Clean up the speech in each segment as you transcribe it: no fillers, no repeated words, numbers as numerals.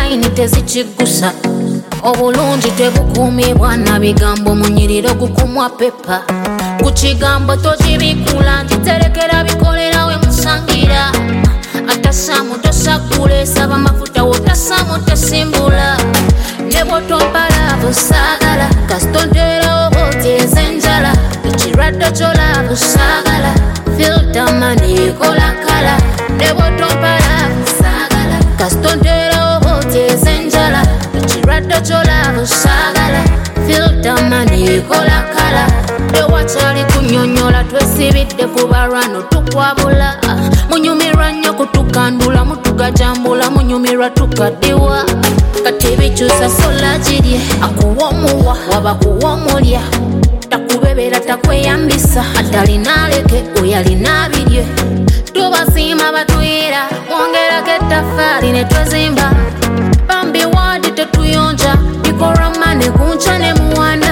line tezikigusa obulungi tebukuumibwa na bigambo munyiriro gukumwa pepa ku kigambo togibikula nkiterekera bikolerawe musangira atasamu tosakule saba amafuta wotasamu tesimbula ne bwotompala busagala kasitontera oboteza enjala ekirwadde kyola busagala filter mani kola kala ne bwotompala busagala kasitontera oboteza enjala ekirwadde kyola busagala filter mani kola kala tewakyali kunyonyola twesibidde ku balwano tukwabula munyumirwa nnyo kutukandula mutugajambula munyumirwa tukaddiwa kati bikyusa sola girye akuwa omuwa waba kuwa omulya takubebera takweyambisa atalinaleke oyalinabirye tubasiima batuyira mwongerako ettafaali ne twezimba bambi wadi tetuyonja bikorama ne kunca ne muwana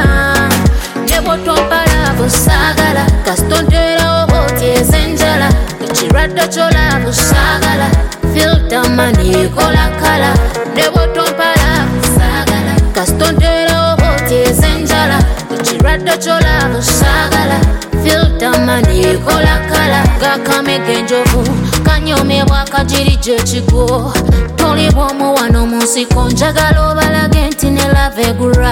ne bwotompala busagala kasitontera obotyeza enjala ekirwadde kyola busagala filter mani kola kala ne bwotompala busagala kasitontera obotyeza enjala ekirwadde kyola busagala filter mani kola kala gakamega enjovu kanyomebwa kagiri gyekigo toli bwomuwano mu nsiko njagala obalage nti ne lavegura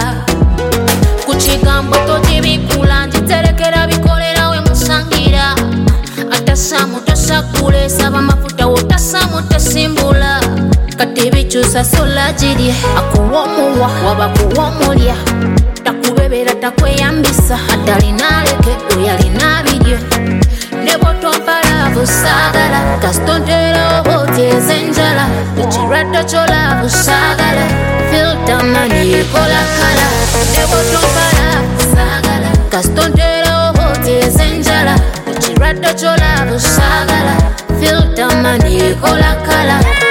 ku kigambo togibikula nkiterekera bikolerawe musangira atasamu tosakule saba amafuta wotasamu tesimbula kati bikyusa sola girye akuwa omuwa waba kuwa omulya takubebera takweyambisa atalinaleke oyalinabirye ne bwotompala busagala kasitontera obotyeza enjala ekirwadde kyola busagala filter mani kola kala ne bwotompala busagala kasitontera obotyeza enjala ekirwadde kyola busagala filter mani kola kala